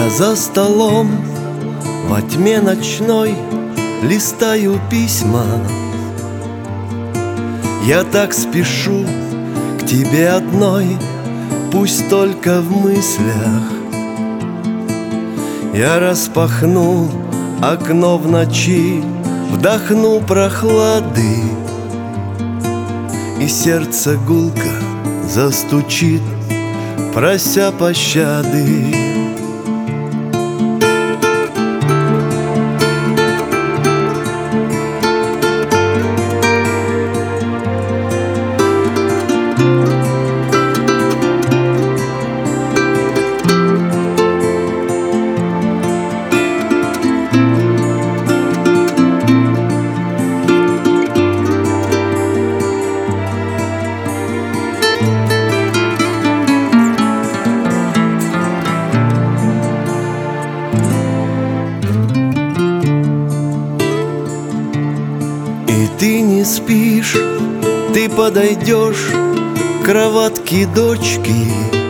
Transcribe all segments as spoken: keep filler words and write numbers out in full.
Я за столом во тьме ночной листаю письма. Я так спешу к тебе одной, пусть только в мыслях. Я распахну окно в ночи, вдохну прохлады, и сердце гулко застучит, прося пощады. И ты не спишь, ты подойдешь к кроватке дочки,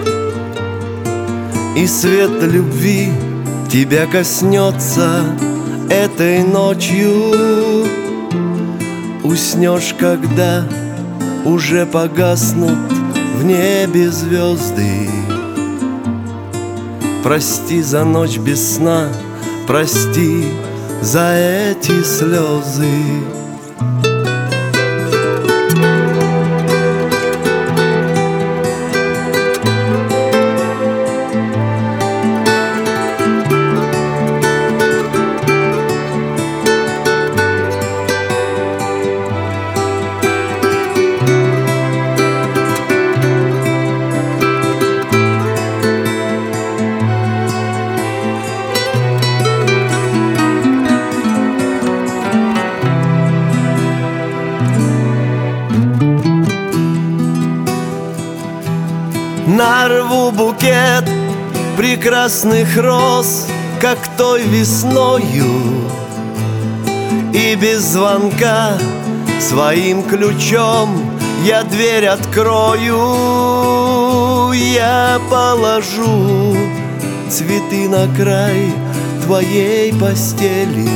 и свет любви тебя коснется этой ночью. Уснешь, когда уже погаснут в небе звезды. Прости за ночь без сна, прости за эти слезы. Нарву букет прекрасных роз, как той весною, и без звонка своим ключом я дверь открою. Я положу цветы на край твоей постели.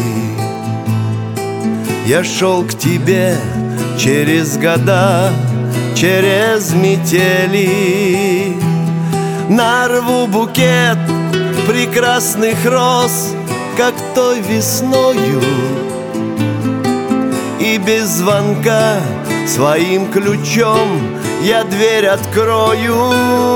Я шел к тебе через года, через метели. Нарву букет прекрасных роз, как той весною, и без звонка своим ключом я дверь открою.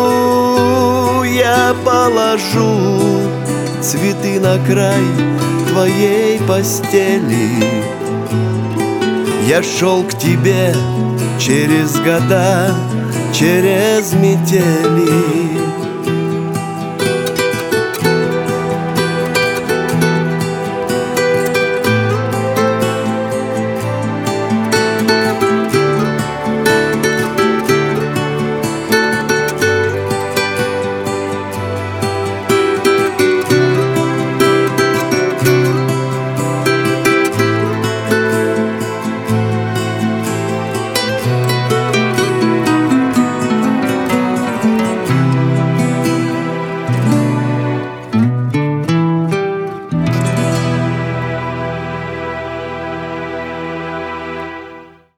Я положу цветы на край твоей постели. Я шел к тебе через года, через метели.